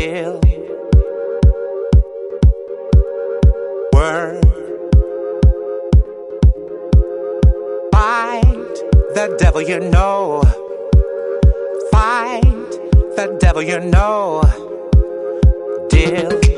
deal. Word. Fight the devil, you know. Fight the devil, you know. Deal.